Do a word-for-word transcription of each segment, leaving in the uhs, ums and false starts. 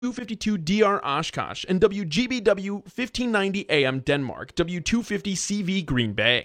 two fifty-two D R Oshkosh, and W G B W fifteen ninety A M Denmark, W two fifty C V Green Bay.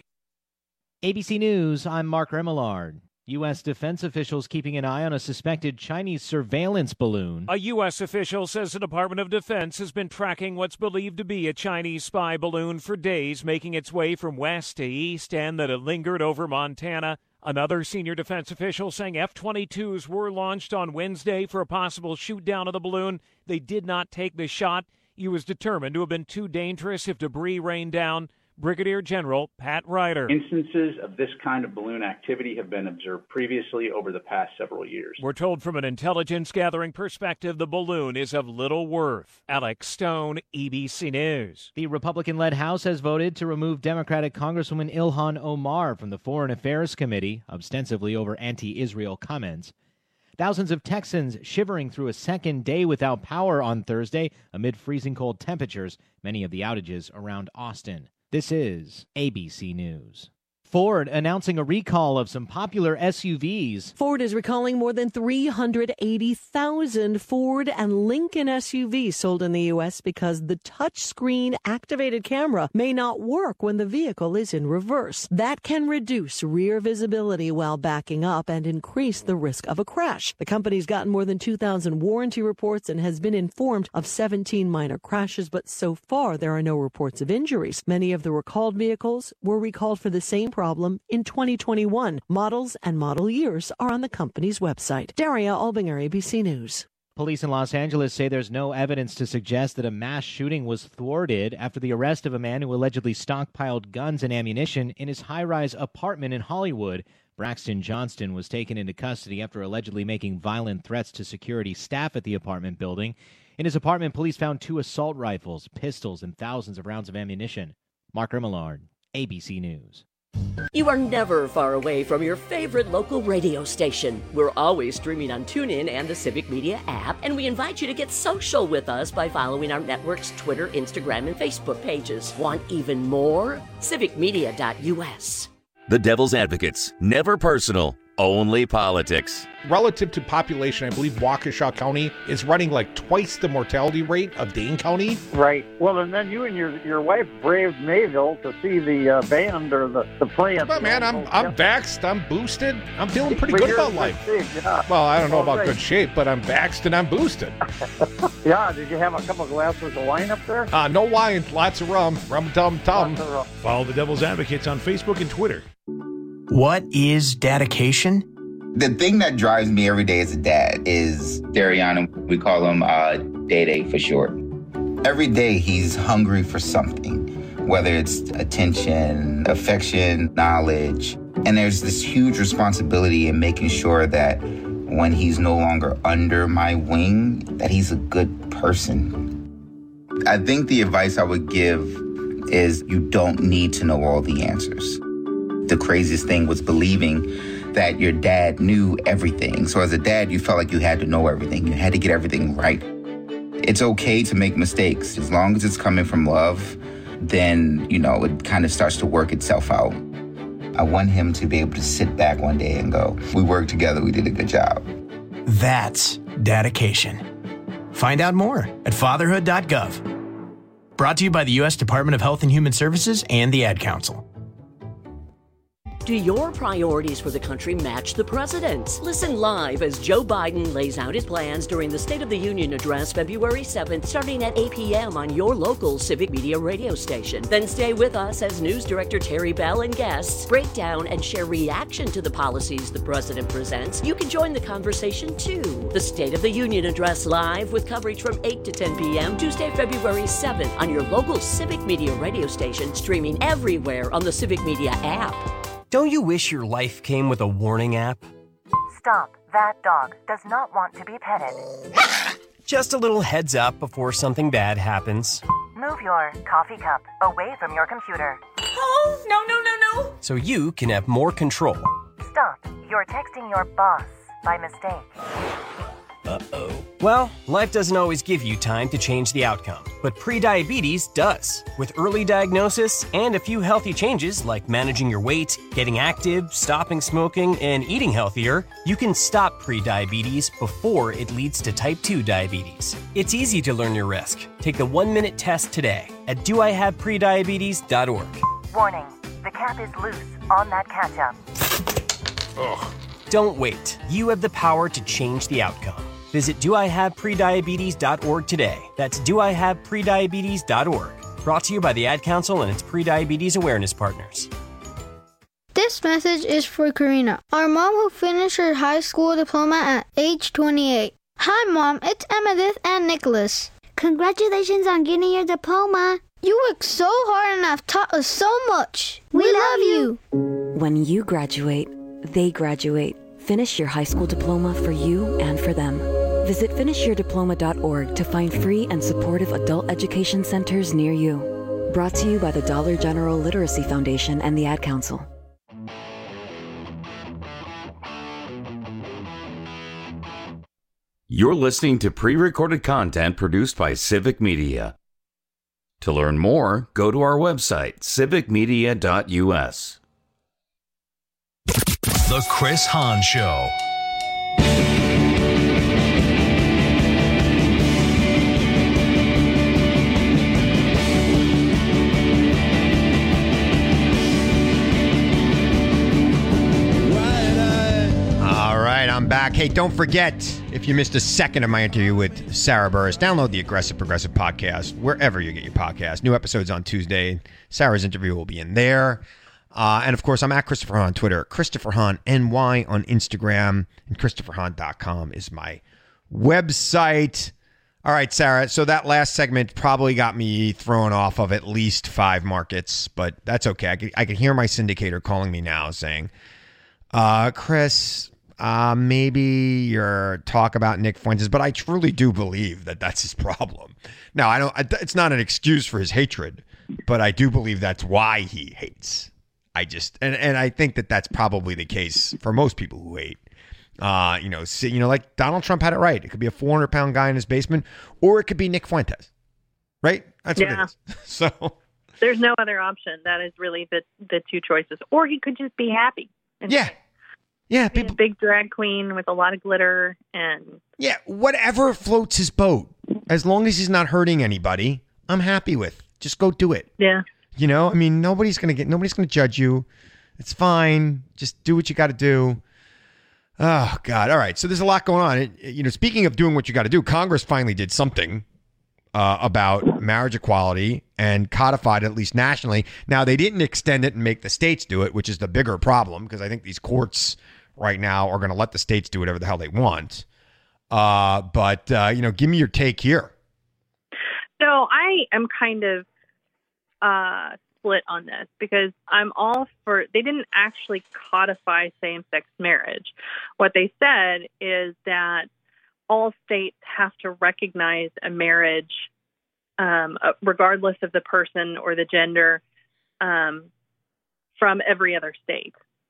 A B C News, I'm Mark Remillard. U S defense officials keeping an eye on a suspected Chinese surveillance balloon. A U S official says the Department of Defense has been tracking what's believed to be a Chinese spy balloon for days, making its way from west to east, and that it lingered over Montana. Another senior defense official saying F twenty-twos were launched on Wednesday for a possible shoot-down of the balloon. They did not take the shot. He was determined to have been too dangerous if debris rained down. Brigadier General Pat Ryder. Instances of this kind of balloon activity have been observed previously over the past several years. We're told from an intelligence-gathering perspective the balloon is of little worth. Alex Stone, A B C News. The Republican-led House has voted to remove Democratic Congresswoman Ilhan Omar from the Foreign Affairs Committee, ostensibly over anti-Israel comments. Thousands of Texans shivering through a second day without power on Thursday amid freezing cold temperatures, many of the outages around Austin. This is A B C News. Ford announcing a recall of some popular S U Vs. Ford is recalling more than three hundred eighty thousand Ford and Lincoln S U Vs sold in the U S because the touchscreen activated camera may not work when the vehicle is in reverse. That can reduce rear visibility while backing up and increase the risk of a crash. The company's gotten more than two thousand warranty reports and has been informed of seventeen minor crashes, but so far there are no reports of injuries. Many of the recalled vehicles were recalled for the same problem in twenty twenty-one. Models and model years are on the company's website. Daria Albinger, A B C News. Police in Los Angeles say there's no evidence to suggest that a mass shooting was thwarted after the arrest of a man who allegedly stockpiled guns and ammunition in his high-rise apartment in Hollywood. Braxton Johnston was taken into custody after allegedly making violent threats to security staff at the apartment building. In his apartment, police found two assault rifles, pistols, and thousands of rounds of ammunition. Mark Remillard, A B C News. You are never far away from your favorite local radio station. We're always streaming on TuneIn and the Civic Media app, and we invite you to get social with us by following our network's Twitter, Instagram, and Facebook pages. Want even more? civic media dot U S. The Devil's Advocates. Never personal, only politics. Relative to population, I believe Waukesha County is running like twice the mortality rate of Dane County. Right. Well, and then you and your your wife braved Mayville to see the uh, band or the, the play. But man, I'm I'm vaxxed, I'm boosted, I'm feeling pretty But good you're about in life. good shape, yeah. Well, I don't know All about right. good shape, but I'm vaxxed and I'm boosted. Yeah, did you have a couple glasses of wine up there? Uh, no wine, lots of rum, rum tum tum. Lots of rum. Follow the Devil's Advocates on Facebook and Twitter. What is dedication? The thing that drives me every day as a dad is Dariana. We call him uh, Day-Day for short. Every day he's hungry for something, whether it's attention, affection, knowledge. And there's this huge responsibility in making sure that when he's no longer under my wing, that he's a good person. I think the advice I would give is you don't need to know all the answers. The craziest thing was believing that your dad knew everything. So as a dad, you felt like you had to know everything. You had to get everything right. It's okay to make mistakes. As long as it's coming from love, then, you know, it kind of starts to work itself out. I want him to be able to sit back one day and go, we worked together, we did a good job. That's dedication. Find out more at fatherhood dot gov. Brought to you by the U S Department of Health and Human Services and the Ad Council. Do your priorities for the country match the president's? Listen live as Joe Biden lays out his plans during the State of the Union address February seventh, starting at eight p.m. on your local Civic Media radio station. Then stay with us as News Director Terry Bell and guests break down and share reaction to the policies the president presents. You can join the conversation too. The State of the Union address live with coverage from eight to ten p.m. Tuesday, February seventh on your local Civic Media radio station, streaming everywhere on the Civic Media app. Don't you wish your life came with a warning app? Stop. That dog does not want to be petted. Just a little heads up before something bad happens. Move your coffee cup away from your computer. Oh, no, no, no, no. So you can have more control. Stop. You're texting your boss by mistake. Uh-oh. Well, life doesn't always give you time to change the outcome, but prediabetes does. With early diagnosis and a few healthy changes like managing your weight, getting active, stopping smoking, and eating healthier, you can stop prediabetes before it leads to type two diabetes. It's easy to learn your risk. Take the one-minute test today at do I have prediabetes dot org. Warning, the cap is loose on that catch-up. Ugh. Don't wait. You have the power to change the outcome. Visit do I have prediabetes dot org today. That's do I have prediabetes dot org. Brought to you by the Ad Council and its prediabetes awareness partners. This message is for Karina, our mom who finished her high school diploma at age twenty-eight. Hi, Mom. It's Emmettith and Nicholas. Congratulations on getting your diploma. You worked so hard and have taught us so much. We, we love you. When you graduate, they graduate. Finish your high school diploma for you and for them. Visit finish your diploma dot org to find free and supportive adult education centers near you. Brought to you by the Dollar General Literacy Foundation and the Ad Council. You're listening to pre-recorded content produced by Civic Media. To learn more, go to our website, civic media dot u s. The Chris Hahn Show. All right, I'm back. Hey, don't forget, if you missed a second of my interview with Sarah Burris, download the Aggressive Progressive podcast wherever you get your podcast. New episodes on Tuesday. Sarah's interview will be in there. Uh, and, of course, I'm at Christopher Hahn on Twitter, Christopher Hahn N Y on Instagram, and christopher hahn dot com is my website. All right, Sarah, so that last segment probably got me thrown off of at least five markets, but that's okay. I can, I can hear my syndicator calling me now saying, uh, Chris, uh, maybe your talk about Nick Fuentes, but I truly do believe that that's his problem. Now, I don't. It's not an excuse for his hatred, but I do believe that's why he hates. I just, and, and I think that that's probably the case for most people who hate. Uh, you know, see, you know, like Donald Trump had it right. It could be a four hundred pound guy in his basement, or it could be Nick Fuentes, right? That's yeah. what it is. So there's no other option. That is really the the two choices. Or he could just be happy. And yeah, yeah. Be a big drag queen with a lot of glitter and yeah, whatever floats his boat, as long as he's not hurting anybody, I'm happy with. Just go do it. Yeah. You know, I mean, nobody's going to get, nobody's going to judge you. It's fine. Just do what you got to do. Oh, God. All right. So there's a lot going on. It, you know, speaking of doing what you got to do, Congress finally did something uh, about marriage equality and codified it, at least nationally. Now, they didn't extend it and make the states do it, which is the bigger problem, because I think these courts right now are going to let the states do whatever the hell they want. Uh, but, uh, you know, give me your take here. So I am kind of uh, split on this, because I'm all for, they didn't actually codify same-sex marriage. What they said is that all states have to recognize a marriage, um, regardless of the person or the gender, um, from every other state.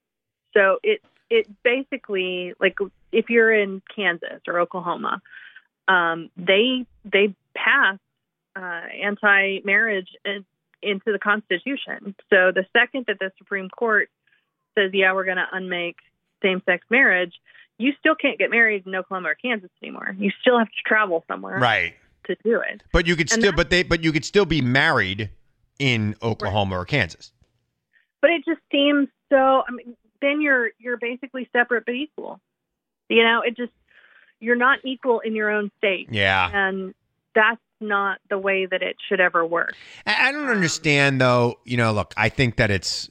So it it basically, like, if you're in Kansas or Oklahoma, um, they they pass uh, anti-marriage in, into the Constitution. So the second that the Supreme Court says, yeah, we're going to unmake same-sex marriage, you still can't get married in Oklahoma or Kansas anymore. You still have to travel somewhere, right, to do it. But you could and still, but they, but you could still be married in Oklahoma right. or Kansas. But it just seems so. I mean, then you're you're basically separate but equal. You know, it just, you're not equal in your own state. Yeah, and that's not the way that it should ever work. I don't understand, though. You know, look, I think that it's,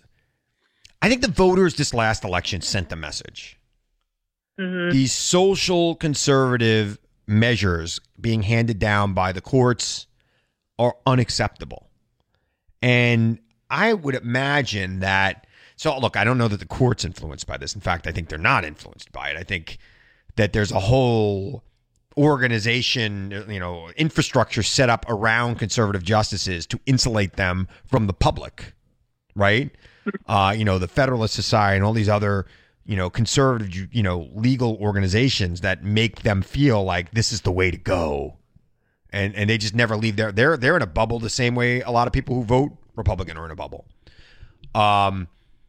I think the voters this last election sent the message. Mm-hmm. These social conservative measures being handed down by the courts are unacceptable. And I would imagine that, so look, I don't know that the court's influenced by this. In fact, I think they're not influenced by it. I think that there's a whole organization, you know, infrastructure set up around conservative justices to insulate them from the public, right? Uh, you know, the Federalist Society and all these other, you know, conservative, you know, legal organizations that make them feel like this is the way to go. And and they just never leave there. They're they're in a bubble the same way a lot of people who vote Republican are in a bubble. Um,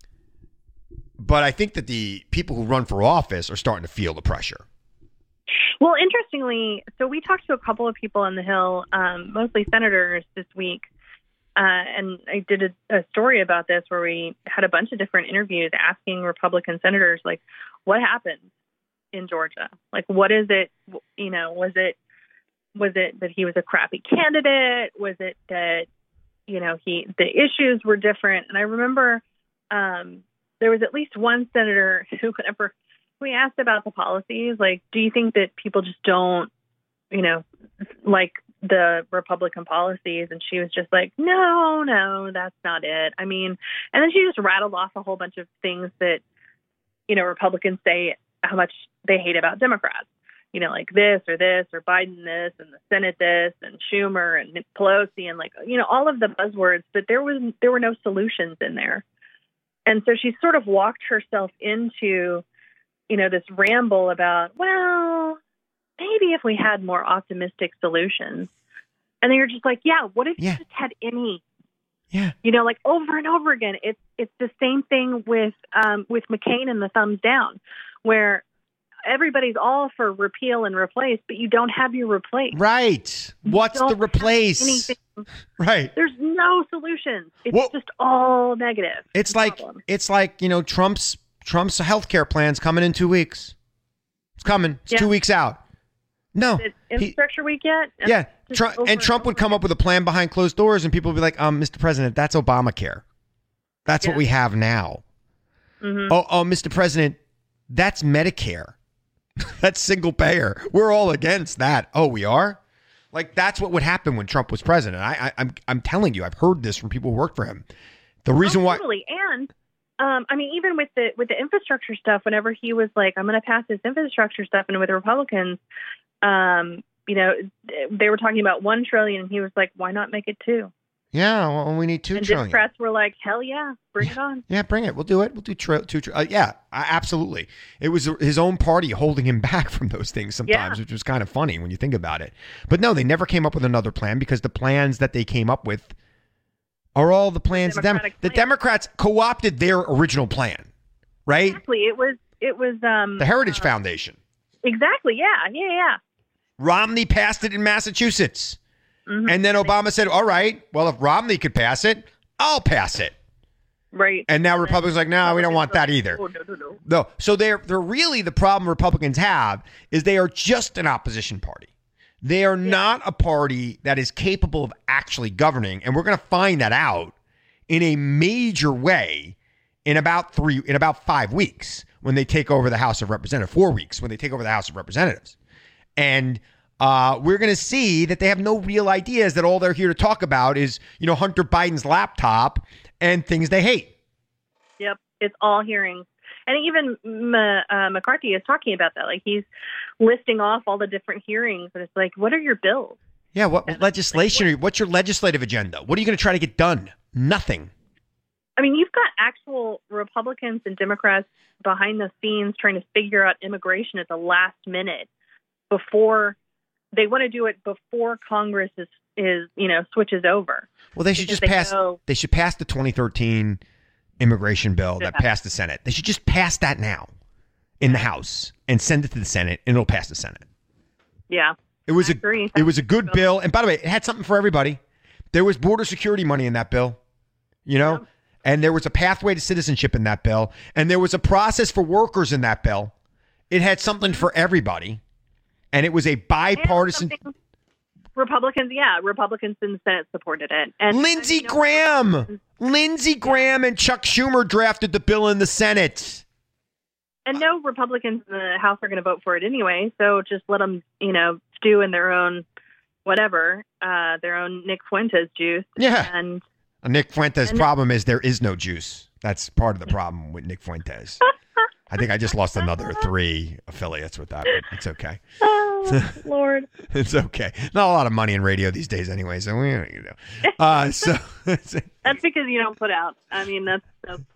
but I think that the people who run for office are starting to feel the pressure. Well, interestingly, so we talked to a couple of people on the Hill, um, mostly senators this week. Uh, and I did a, a story about this where we had a bunch of different interviews asking Republican senators, like, what happened in Georgia? Like, what is it, you know, was it, was it that he was a crappy candidate? Was it that, you know, he, the issues were different? And I remember um, there was at least one senator who, whenever we asked about the policies, like, do you think that people just don't, you know, like the Republican policies? And she was just like, no, no, that's not it. I mean, and then she just rattled off a whole bunch of things that, you know, Republicans say how much they hate about Democrats, you know, like this or this or Biden this and the Senate this and Schumer and Pelosi and like, you know, all of the buzzwords, but there was, there were no solutions in there. And so she sort of walked herself into, you know, this ramble about, well, maybe if we had more optimistic solutions. And then you're just like, yeah, what if yeah. you just had any? Yeah. You know, like over and over again. It's it's the same thing with um, with McCain and the thumbs down, where everybody's all for repeal and replace, but you don't have your replace. Right. What's the replace? Anything. Right. There's no solutions. It's well, just all negative. It's like problem. it's like, you know, Trump's Trump's healthcare plan's coming in two weeks. It's coming. It's yeah. two weeks out. No. Is it infrastructure he, week yet? And yeah. Trump, and Trump would come up with a plan behind closed doors and people would be like, um, Mister President, that's Obamacare. That's yeah. what we have now. Mm-hmm. Oh, oh, Mister President, that's Medicare. That's single payer. We're all against that. Oh, we are? Like, that's what would happen when Trump was president. I, I, I'm I'm telling you, I've heard this from people who work for him. The reason oh, why... Totally. And, um, I mean, even with the with the infrastructure stuff, whenever he was like, I'm going to pass this infrastructure stuff, and with the Republicans, um, you know, they were talking about one trillion, and he was like, why not make it two? Yeah, well, we need two and trillion. Democrats were like, hell yeah, bring it on. Yeah, bring it. We'll do it. We'll do tri- two. Tri- uh, yeah, absolutely. It was his own party holding him back from those things sometimes, yeah. which was kind of funny when you think about it. But no, they never came up with another plan because the plans that they came up with are all the plans. The, Dem- plan. the Democrats co-opted their original plan, right? Exactly. It was. It was um, the Heritage uh, Foundation. Exactly. Yeah. Yeah. Yeah. Romney passed it in Massachusetts. Mm-hmm. And then Obama said, all right, well, if Romney could pass it, I'll pass it. Right. And now Republicans are like, no, we don't want that either. Oh, no, no, no. No. So they're, they're really the problem Republicans have is they are just an opposition party. They are yeah. not a party that is capable of actually governing. And we're going to find that out in a major way in about three, in about five weeks when they take over the House of Representatives, four weeks when they take over the House of Representatives. And Uh, we're going to see that they have no real ideas, that all they're here to talk about is, you know, Hunter Biden's laptop and things they hate. Yep. It's all hearings. And even M- uh, McCarthy is talking about that. Like, he's listing off all the different hearings. And it's like, what are your bills? Yeah. What and legislation? Like, what, what's your legislative agenda? What are you going to try to get done? Nothing. I mean, you've got actual Republicans and Democrats behind the scenes trying to figure out immigration at the last minute before. They want to do it before Congress is, is you know, switches over. Well, they should just they pass. Know, they should pass the twenty thirteen immigration bill that passed the Senate. They should just pass that now in the House and send it to the Senate, and it'll pass the Senate. Yeah, it was I a agree. it was a good bill. And by the way, it had something for everybody. There was border security money in that bill, you know, yeah. and there was a pathway to citizenship in that bill, and there was a process for workers in that bill. It had something for everybody. And it was a bipartisan. Republicans, yeah, Republicans in the Senate supported it. And Lindsey and, you know, Graham, Lindsey Graham, and Chuck Schumer drafted the bill in the Senate. And no Republicans in the House are going to vote for it anyway. So just let them, you know, stew in their own whatever, uh, their own Nick Fuentes juice. Yeah. And Nick Fuentes' and problem is there is no juice. That's part of the problem with Nick Fuentes. I think I just lost another three affiliates with that, but it's okay. Oh, Lord. It's okay. Not a lot of money in radio these days anyway, so we, you know. Uh, so that's because you don't put out. I mean, that's, that's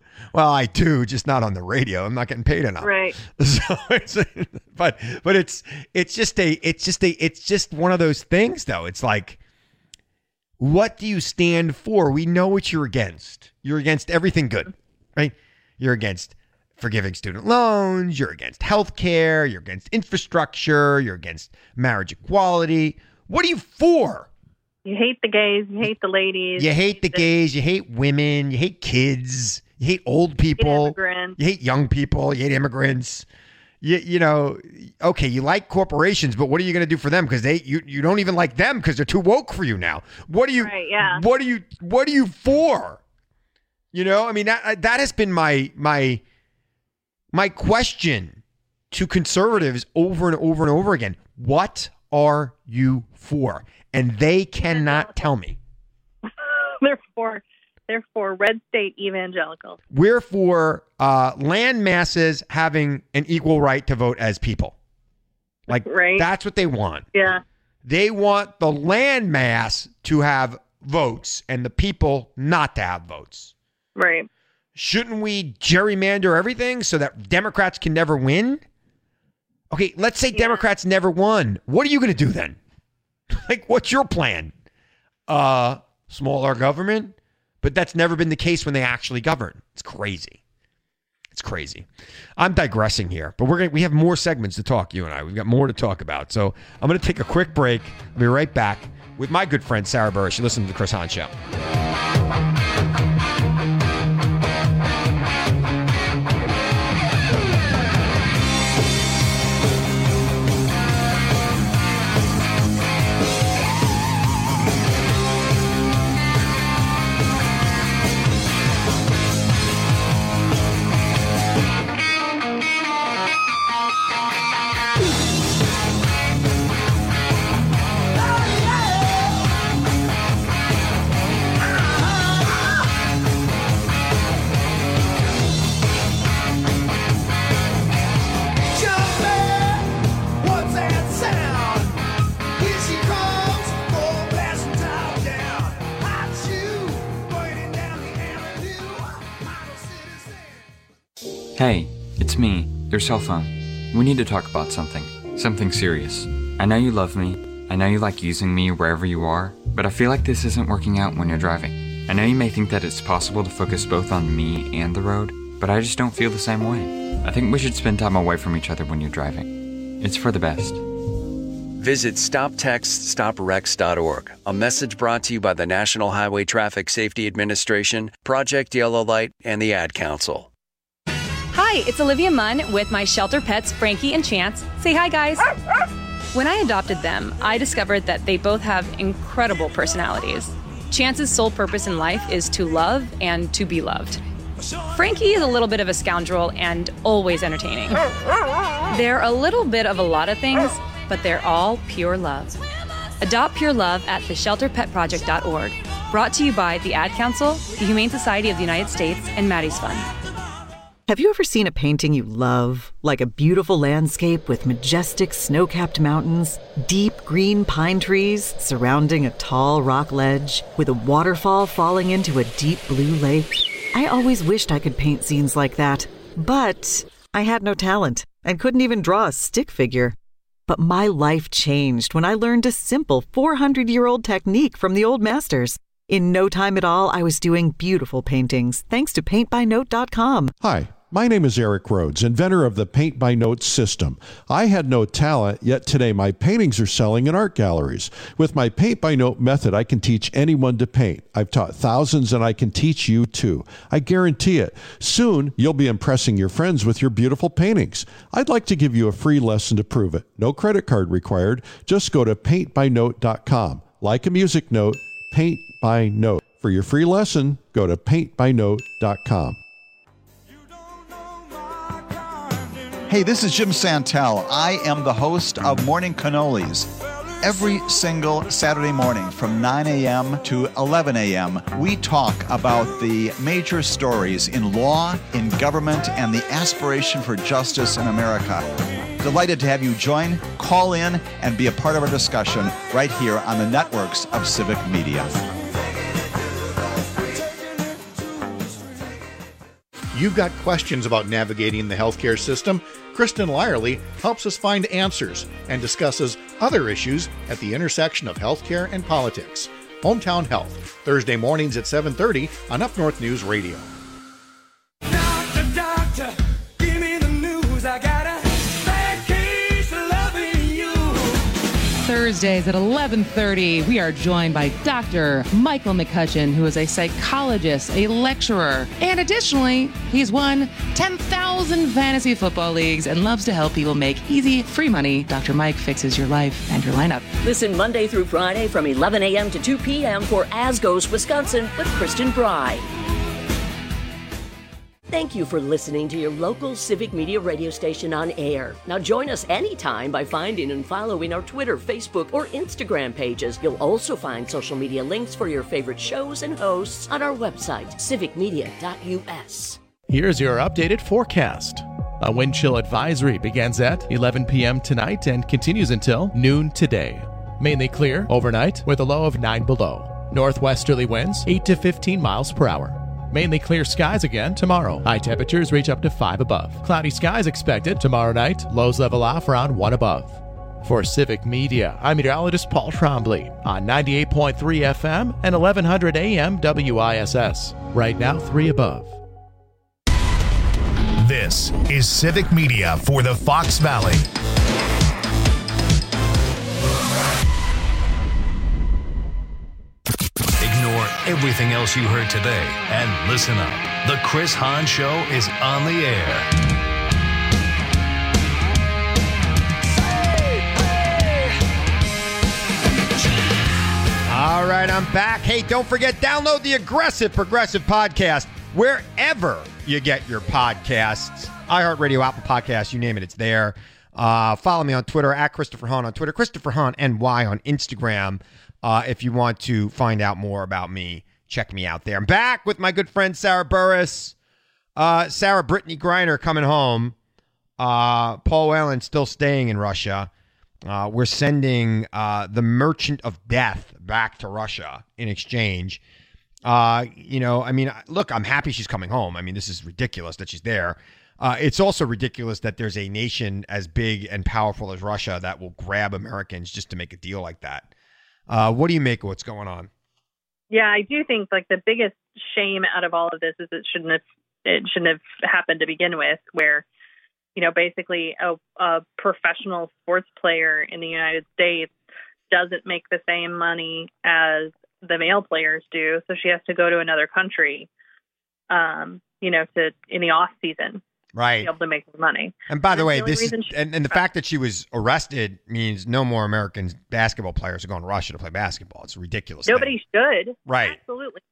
Well, I do, just not on the radio. I'm not getting paid enough. Right. So it's, but but it's it's just a it's just a it's just one of those things though. It's like, what do you stand for? We know what you're against. You're against everything good, right? You're against forgiving student loans. You're against health care. You're against infrastructure. You're against marriage equality. What are you for? You hate the gays. You hate the ladies. You hate the gays. You hate women. You hate kids. You hate old people. immigrants. You hate young people. You hate immigrants. You, you know, okay, you like corporations, but what are you going to do for them? Because they you, you don't even like them because they're too woke for you now. What are you? Right, yeah. What are you? What are you for? You know, I mean that that has been my my my question to conservatives over and over and over again. What are you for? And they cannot tell me. They're for they're for red state evangelicals. We're for uh, land masses having an equal right to vote as people. Like, right. That's what they want. Yeah. They want the land mass to have votes and the people not to have votes. Right. Shouldn't we gerrymander everything so that Democrats can never win? Okay, let's say yeah. Democrats never won. What are you going to do then? Like, what's your plan? Uh, smaller government? But that's never been the case when they actually govern. It's crazy. It's crazy. I'm digressing here, but we're gonna, we have more segments to talk, you and I. We've got more to talk about. So I'm going to take a quick break. I'll be right back with my good friend, Sarah Burris. You listen to The Chris Hahn Show. Hey, it's me, your cell phone. We need to talk about something. Something serious. I know you love me. I know you like using me wherever you are, but I feel like this isn't working out when you're driving. I know you may think that it's possible to focus both on me and the road, but I just don't feel the same way. I think we should spend time away from each other when you're driving. It's for the best. Visit stop text stop wrecks dot org. A message brought to you by the National Highway Traffic Safety Administration, Project Yellow Light, and the Ad Council. Hi, it's Olivia Munn with my shelter pets, Frankie and Chance. Say hi, guys. When I adopted them, I discovered that they both have incredible personalities. Chance's sole purpose in life is to love and to be loved. Frankie is a little bit of a scoundrel and always entertaining. They're a little bit of a lot of things, but they're all pure love. Adopt pure love at the shelter pet project dot org. Brought to you by the Ad Council, the Humane Society of the United States, and Maddie's Fund. Have you ever seen a painting you love? Like a beautiful landscape with majestic snow-capped mountains, deep green pine trees surrounding a tall rock ledge, with a waterfall falling into a deep blue lake? I always wished I could paint scenes like that, but I had no talent and couldn't even draw a stick figure. But my life changed when I learned a simple four hundred year old technique from the old masters. In no time at all, I was doing beautiful paintings, thanks to paint by note dot com. Hi. My name is Eric Rhodes, inventor of the Paint by Note system. I had no talent, yet today my paintings are selling in art galleries. With my Paint by Note method, I can teach anyone to paint. I've taught thousands and I can teach you too. I guarantee it. Soon, you'll be impressing your friends with your beautiful paintings. I'd like to give you a free lesson to prove it. No credit card required. Just go to paint by note dot com. Like a music note, Paint by Note. For your free lesson, go to paint by note dot com. Hey, this is Jim Santel. I am the host of Morning Cannolis. Every single Saturday morning from nine a.m. to eleven a.m., we talk about the major stories in law, in government, and the aspiration for justice in America. Delighted to have you join, call in, and be a part of our discussion right here on the networks of Civic Media. you've got questions about navigating the healthcare system, Kristen Lyerly helps us find answers and discusses other issues at the intersection of healthcare and politics. Hometown Health, Thursday mornings at seven thirty on Up North News Radio. Doctor, doctor, give me the news. I got a bad case of loving you. Thursdays at eleven thirty, we are joined by Doctor Michael McCutcheon, who is a psychologist, a lecturer, and additionally, he's won ten thousand fantasy football leagues and loves to help people make easy, free money. Doctor Mike fixes your life and your lineup. Listen Monday through Friday from eleven a.m. to two p.m. for As Goes Wisconsin with Kristen Bry. Thank you for listening to your local Civic Media radio station on air. Now join us anytime by finding and following our Twitter, Facebook, or Instagram pages. You'll also find social media links for your favorite shows and hosts on our website, civic media dot u s. Here's your updated forecast. A wind chill advisory begins at eleven p.m. tonight and continues until noon today. Mainly clear overnight with a low of nine below. Northwesterly winds eight to fifteen miles per hour. Mainly clear skies again tomorrow. High temperatures reach up to five above. Cloudy skies expected tomorrow night. Lows level off around one above. For Civic Media, I'm meteorologist Paul Trombley on ninety-eight point three F M and eleven hundred A M W I S S. Right now, three above. This is Civic Media for the Fox Valley. Ignore everything else you heard today and listen up. The Chris Hahn Show is on the air. All right, I'm back. Hey, don't forget, download the Aggressive Progressive Podcast wherever you get your podcasts. iHeartRadio, Apple Podcasts, you name it, it's there. Uh, follow me on Twitter, at Christopher Hahn on Twitter, Christopher Hahn N Y on Instagram. Uh, if you want to find out more about me, check me out there. I'm back with my good friend Sarah Burris. Uh, Sarah, Brittany Griner coming home. Uh, Paul Whelan still staying in Russia. Uh, we're sending uh, the Merchant of Death back to Russia in exchange. Uh, you know, I mean, look, I'm happy she's coming home. I mean, this is ridiculous that she's there. Uh, it's also ridiculous that there's a nation as big and powerful as Russia that will grab Americans just to make a deal like that. Uh, what do you make of what's going on? Yeah, I do think like the biggest shame out of all of this is it shouldn't have it shouldn't have happened to begin with, where, you know, basically a, a professional sports player in the United States doesn't make the same money as the male players do, so she has to go to another country, um, you know, to in the off season. Right. To be able to make money. And by the and way, the this is, she, and, and the fact that she was arrested means no more American basketball players are going to Russia to play basketball. It's a ridiculous. Nobody thing. should. Right. Absolutely.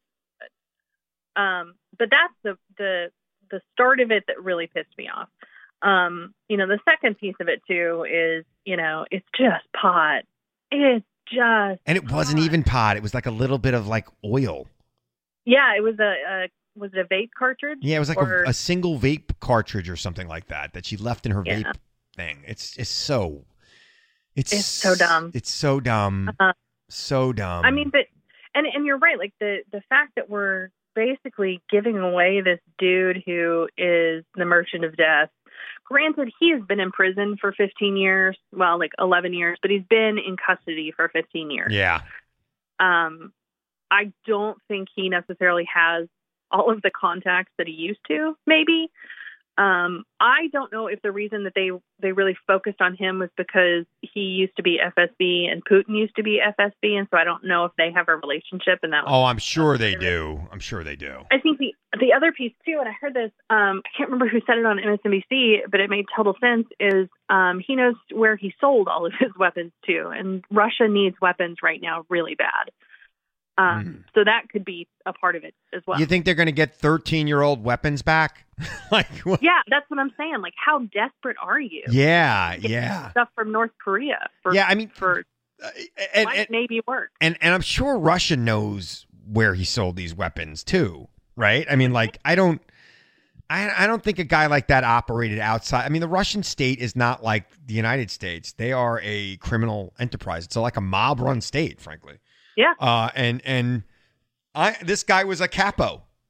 Um, but that's the, the the start of it that really pissed me off. Um, you know, the second piece of it too is, you know, it's just pot. It's just And it wasn't even pot. It was like a little bit of like oil. Yeah, it was a, a was it a vape cartridge? Yeah, it was like or, a, a single vape cartridge or something like that that she left in her yeah. vape thing. It's it's so it's, it's so dumb. It's so dumb. Uh, so dumb. I mean, but and and you're right. Like the the fact that we're basically giving away this dude who is the Merchant of Death. Granted, he has been in prison for fifteen years. Well, like eleven years, but he's been in custody for fifteen years. Yeah. Um, I don't think he necessarily has all of the contacts that he used to, maybe. Um, I don't know if the reason that they, they really focused on him was because he used to be F S B and Putin used to be F S B, and so I don't know if they have a relationship. And that. Oh, I'm sure they do. I'm sure they do. I think the the other piece too, and I heard this. Um, I can't remember who said it on M S N B C, but it made total sense. Is um, he knows where he sold all of his weapons to, and Russia needs weapons right now really bad. Um, mm. So that could be a part of it as well. You think they're going to get thirteen-year-old weapons back? like, what? Yeah, that's what I'm saying. Like, how desperate are you? Yeah, yeah. Stuff from North Korea. For, yeah, I mean, for uh, and, light and, Navy work. And and I'm sure Russia knows where he sold these weapons too, right? I mean, like, I don't, I I don't think a guy like that operated outside. I mean, the Russian state is not like the United States. They are a criminal enterprise. It's like a mob-run state, frankly. Yeah. Uh, and and I this guy was a capo.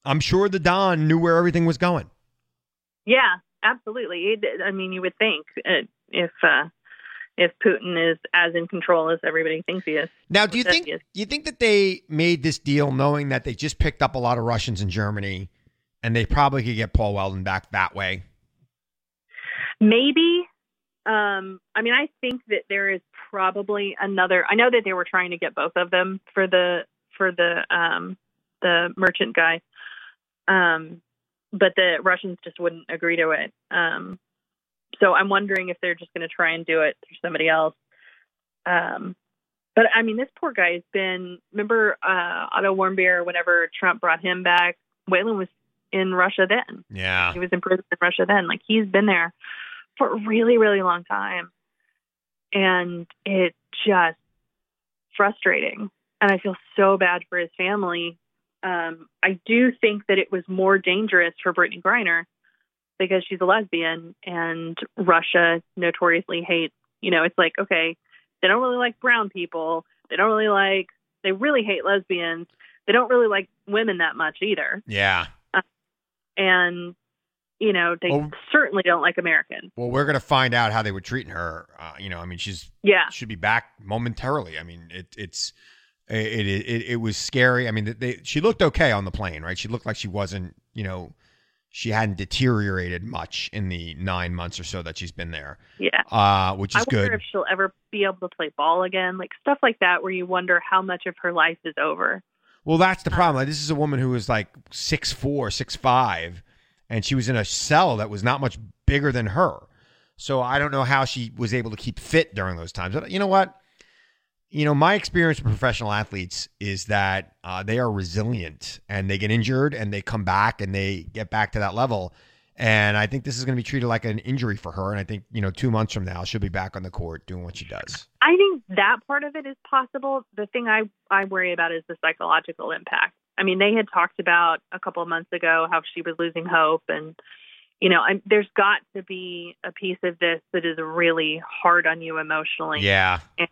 I'm sure the Don knew where everything was going. Yeah, absolutely. It, I mean, you would think uh, if uh, if Putin is as in control as everybody thinks he is. Now, do you think you think that they made this deal knowing that they just picked up a lot of Russians in Germany, and they probably could get Paul Whelan back that way? Maybe. Um, I mean, I think that there is probably another. I know that they were trying to get both of them for the for the um, the merchant guy. Um, but the Russians just wouldn't agree to it. Um, so I'm wondering if they're just going to try and do it through somebody else. Um, but I mean, this poor guy has been, remember, uh, Otto Warmbier, whenever Trump brought him back, Whelan was in Russia then. Yeah. He was in prison in Russia then. Like, he's been there for a really, really long time. And it's just frustrating. And I feel so bad for his family. Um, I do think that it was more dangerous for Brittany Griner because she's a lesbian, and Russia notoriously hates, you know, it's like, okay, they don't really like brown people. They don't really like, they really hate lesbians. They don't really like women that much either. Yeah. Uh, and, you know, they well, certainly don't like Americans. Well, we're going to find out how they were treating her. Uh, you know, I mean, she's, yeah, should be back momentarily. I mean, it, it's, It, it it it was scary. I mean, they, she looked okay on the plane, right? She looked like she wasn't, you know, she hadn't deteriorated much in the nine months or so that she's been there. Yeah, uh, which is I wonder good. if she'll ever be able to play ball again, like stuff like that, where you wonder how much of her life is over. Well, that's the problem. Like, this is a woman who was like six four, six five, and she was in a cell that was not much bigger than her. So I don't know how she was able to keep fit during those times. But you know what? You know, my experience with professional athletes is that uh, they are resilient, and they get injured and they come back and they get back to that level. And I think this is going to be treated like an injury for her. And I think, you know, two months from now, she'll be back on the court doing what she does. I think that part of it is possible. The thing I, I worry about is the psychological impact. I mean, they had talked about a couple of months ago how she was losing hope. And, you know, I'm, there's got to be a piece of this that is really hard on you emotionally. Yeah. And,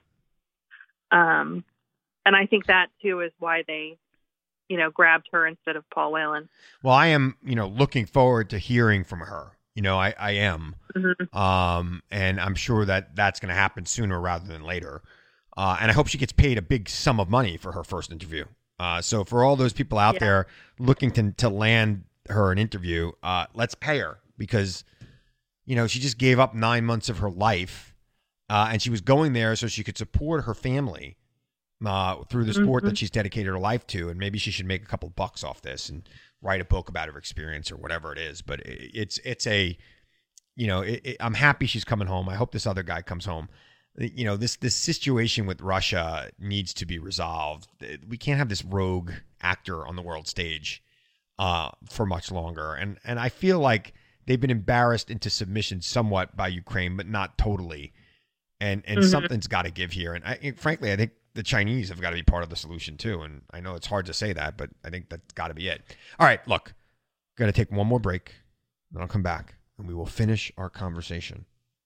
Um, and I think that too is why they, you know, grabbed her instead of Paul Whelan. Well, I am, you know, looking forward to hearing from her. You know, I, I am. Mm-hmm. Um, and I'm sure that that's going to happen sooner rather than later. Uh, and I hope she gets paid a big sum of money for her first interview. Uh, so for all those people out Yeah. there looking to, to land her an interview, uh, let's pay her, because, you know, she just gave up nine months of her life. Uh, and she was going there so she could support her family uh, through the sport Mm-hmm. that she's dedicated her life to. And maybe she should make a couple bucks off this and write a book about her experience or whatever it is. But it, it's it's a, you know, it, it, I'm happy she's coming home. I hope this other guy comes home. You know, this this situation with Russia needs to be resolved. We can't have this rogue actor on the world stage uh, for much longer. And and I feel like they've been embarrassed into submission somewhat by Ukraine, but not totally. And and Mm-hmm. something's got to give here. And I, frankly, I think the Chinese have got to be part of the solution too. And I know it's hard to say that, but I think that's got to be it. All right, look, got to take one more break, then I'll come back and we will finish our conversation.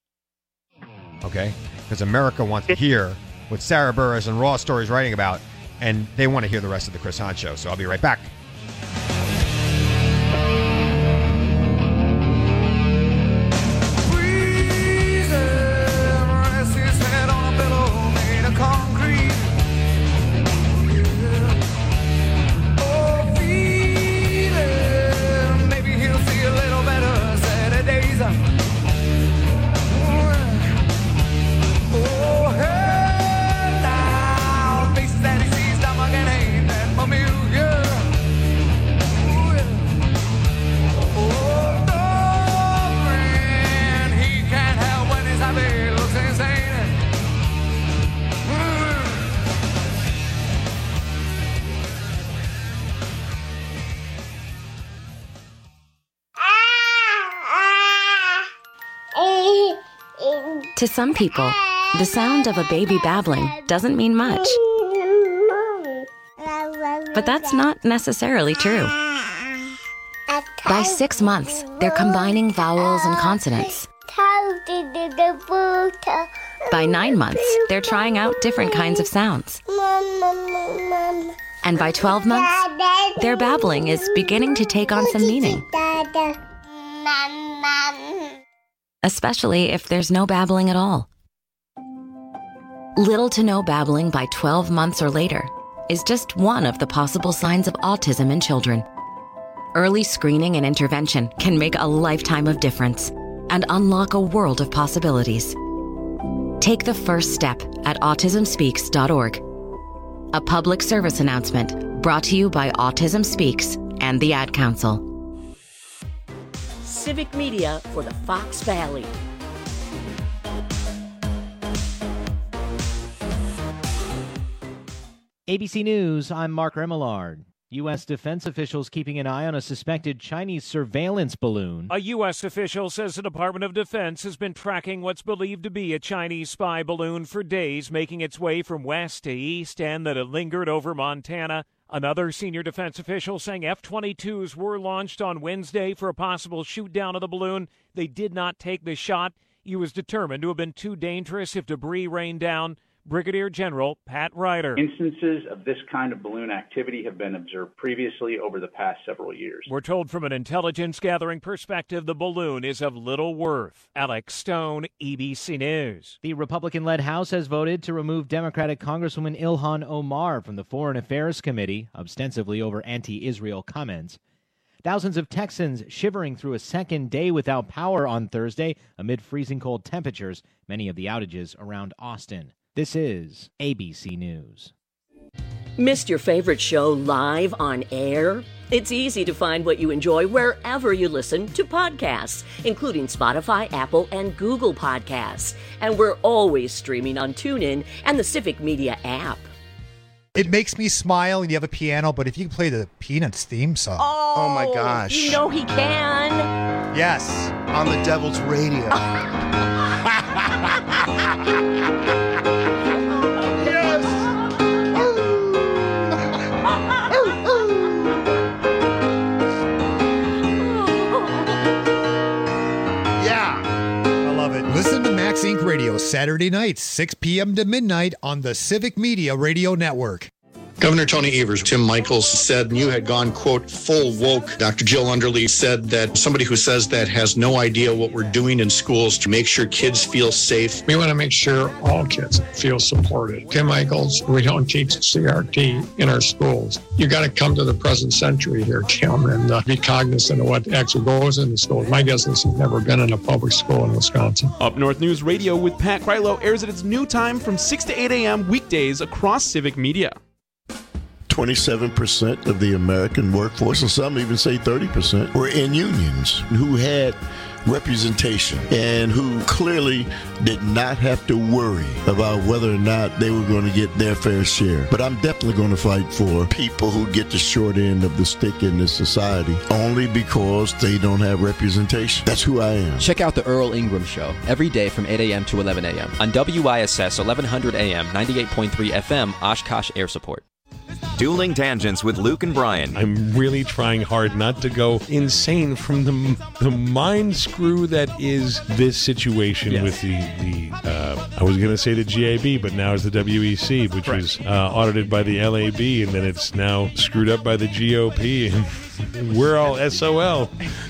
Okay? Because America wants to hear what Sarah Burris and Raw Story is writing about, and they want to hear the rest of the Chris Hahn Show. So I'll be right back. To some people, the sound of a baby babbling doesn't mean much. But that's not necessarily true. By six months, they're combining vowels and consonants. By nine months, they're trying out different kinds of sounds. And by twelve months, their babbling is beginning to take on some meaning. Especially if there's no babbling at all. Little to no babbling by twelve months or later is just one of the possible signs of autism in children. Early screening and intervention can make a lifetime of difference and unlock a world of possibilities. Take the first step at autism speaks dot org. A public service announcement brought to you by Autism Speaks and the Ad Council. Civic Media for the Fox Valley. A B C News, I'm Mark Remillard. U S defense officials keeping an eye on a suspected Chinese surveillance balloon. A U S official says the Department of Defense has been tracking what's believed to be a Chinese spy balloon for days, making its way from west to east, and that it lingered over Montana. Another senior defense official saying F twenty-twos were launched on Wednesday for a possible shoot-down of the balloon. They did not take the shot. He was determined to have been too dangerous if debris rained down. Brigadier General Pat Ryder. Instances of this kind of balloon activity have been observed previously over the past several years. We're told from an intelligence gathering perspective the balloon is of little worth. Alex Stone, A B C News. The Republican-led House has voted to remove Democratic Congresswoman Ilhan Omar from the Foreign Affairs Committee, ostensibly over anti-Israel comments. Thousands of Texans shivering through a second day without power on Thursday amid freezing cold temperatures, many of the outages around Austin. This is A B C News. Missed your favorite show live on air? It's easy to find what you enjoy wherever you listen to podcasts, including Spotify, Apple, and Google Podcasts. And we're always streaming on TuneIn and the Civic Media app. It makes me smile and you have a piano, but if you can play the Peanuts theme song. Oh, oh my gosh. You know he can. Yes, on the Devil's Radio. Listen to Max Incorporated. Radio Saturday nights, six p.m. to midnight on the Civic Media Radio Network. Governor Tony Evers, Tim Michaels said you had gone, quote, full woke. Doctor Jill Underly said that somebody who says that has no idea what we're doing in schools to make sure kids feel safe. We want to make sure all kids feel supported. Tim Michaels, we don't teach C R T in our schools. You got to come to the present century here, Tim, and uh, be cognizant of what actually goes in the schools. My guess is he's never been in a public school in Wisconsin. Up North News Radio with Pat Krylo airs at its new time from six to eight a.m. weekdays across Civic Media. twenty-seven percent of the American workforce, and some even say thirty percent, were in unions who had representation and who clearly did not have to worry about whether or not they were going to get their fair share. But I'm definitely going to fight for people who get the short end of the stick in this society only because they don't have representation. That's who I am. Check out the Earl Ingram Show every day from eight a.m. to eleven a.m. on W I S S eleven hundred A M, ninety-eight point three F M, Oshkosh Air Support. Dueling Tangents with Luke and Brian. I'm really trying hard not to go insane from the the mind screw that is this situation yes. with the, the uh, I was going to say the G A B, but now it's the W E C, which right. was uh, audited by the L A B, and then it's now screwed up by the G O P, and we're all S O L.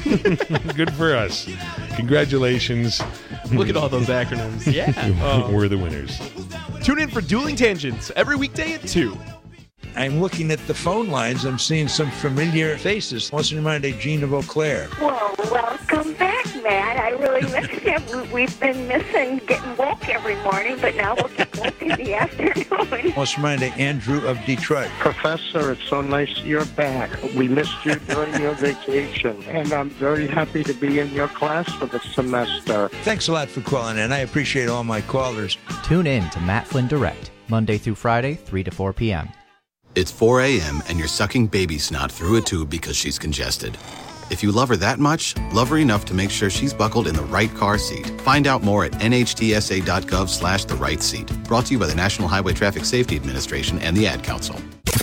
Good for us. Congratulations. Look at all those acronyms. Yeah. Oh. We're the winners. Tune in for Dueling Tangents every weekday at two. I'm looking at the phone lines. I'm seeing some familiar faces. What's in mind, Jean of Eau Claire? Well, welcome back, Matt. I really miss you. We've been missing getting woke every morning, but now we'll get woke in the afternoon. What's in mind, Andrew of Detroit? Professor, it's so nice you're back. We missed you during your vacation, and I'm very happy to be in your class for the semester. Thanks a lot for calling in. I appreciate all my callers. Tune in to Matt Flynn Direct, Monday through Friday, three to four p.m. It's four a.m. and you're sucking baby snot through a tube because she's congested. If you love her that much, love her enough to make sure she's buckled in the right car seat. Find out more at N H T S A dot gov slash the right seat. Brought to you by the National Highway Traffic Safety Administration and the Ad Council.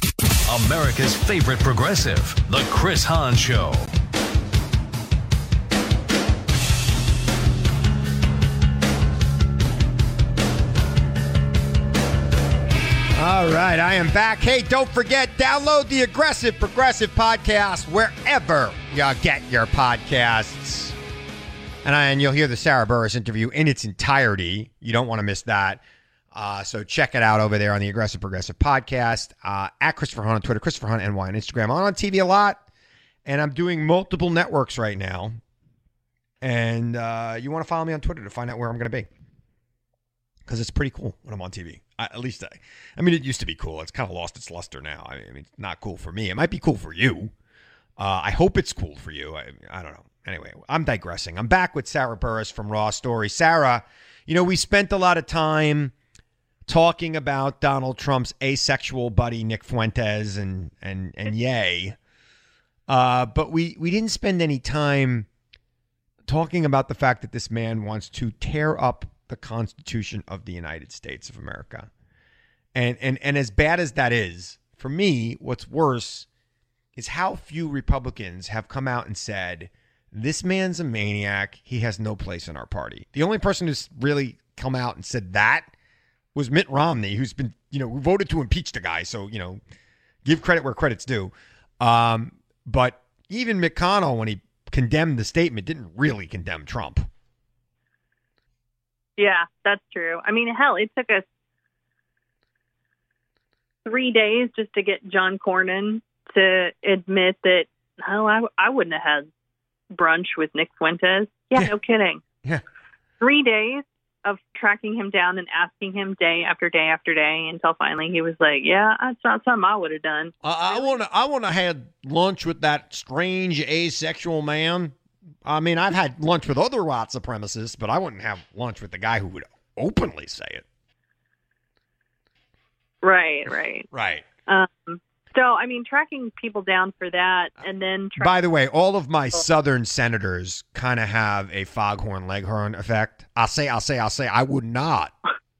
America's favorite progressive, The Chris Hahn Show. All All right, I am back. Hey, don't forget, download the Aggressive Progressive podcast wherever you get your podcasts. And, I, and you'll hear the Sarah Burris interview in its entirety. You don't want to miss that. Uh, so check it out over there on the Aggressive Progressive podcast. Uh, at Christopher Hunt on Twitter, Christopher Hunt N Y on Instagram. I'm on T V a lot, and I'm doing multiple networks right now. And uh, you want to follow me on Twitter to find out where I'm going to be. Because it's pretty cool when I'm on T V. I, at least, I, I mean, it used to be cool. It's kind of lost its luster now. I mean, I mean, it's not cool for me. It might be cool for you. Uh, I hope it's cool for you. I, I don't know. Anyway, I'm digressing. I'm back with Sarah Burris from Raw Story. Sarah, you know, we spent a lot of time talking about Donald Trump's asexual buddy, Nick Fuentes, and and and yay. Uh, but we, we didn't spend any time talking about the fact that this man wants to tear up the Constitution of the United States of America. And, and and as bad as that is, for me, what's worse is how few Republicans have come out and said, this man's a maniac. He has no place in our party. The only person who's really come out and said that was Mitt Romney, who's been, you know, who voted to impeach the guy. So, you know, give credit where credit's due. Um, but even McConnell, when he condemned the statement, didn't really condemn Trump. Yeah, that's true. I mean, hell, it took us three days just to get John Cornyn to admit that, oh, I, I wouldn't have had brunch with Nick Fuentes. Yeah, yeah. No kidding. Yeah. Three days of tracking him down and asking him day after day after day until finally he was like, yeah, that's not something I would have done. I want to I want to have lunch with that strange asexual man. I mean, I've had lunch with other white supremacists, but I wouldn't have lunch with the guy who would openly say it. Right, right. Right. Um, so, I mean, tracking people down for that and then... Tra- By the way, all of my Southern senators kind of have a foghorn leghorn effect. I'll say, I'll say, I'll say, I would not.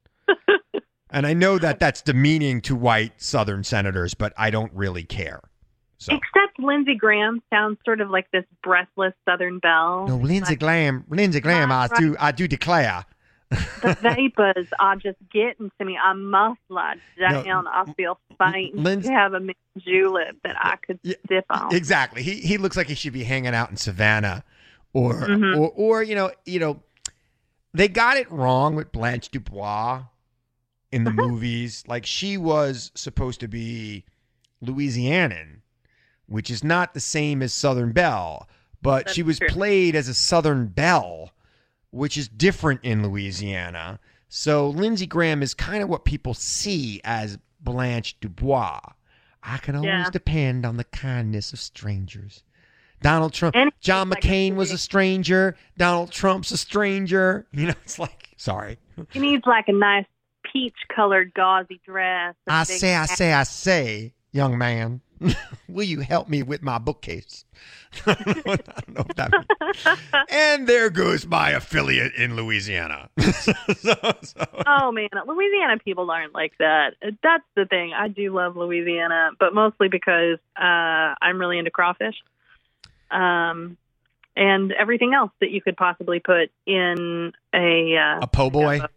And I know that that's demeaning to white Southern senators, but I don't really care. So. Except Lindsey Graham sounds sort of like this breathless Southern belle. No, Lindsey like, Graham, Lindsey Graham, I right. do, I do declare. The vapors are just getting to me. I must lie down. No, I feel faint. Lindsey, to have a mint julep that I could yeah, sip on. Exactly. He he looks like he should be hanging out in Savannah, or mm-hmm. or or you know you know, they got it wrong with Blanche Dubois in the movies. Like, she was supposed to be Louisianan, which is not the same as Southern Belle, but That's she was true. played as a Southern Belle, which is different in Louisiana. So Lindsey Graham is kind of what people see as Blanche Dubois. I can always yeah. depend on the kindness of strangers. Donald Trump, and John McCain like was a stranger. Donald Trump's a stranger. You know, it's like, sorry. He needs like a nice peach-colored gauzy dress. I say, hat. I say, I say, young man. Will you help me with my bookcase? I don't know, I don't know if that means. And there goes my affiliate in Louisiana. so, so. Oh, man. Louisiana people aren't like that. That's the thing. I do love Louisiana, but mostly because uh, I'm really into crawfish um, and everything else that you could possibly put in a... Uh, a po' boy? Gumbo.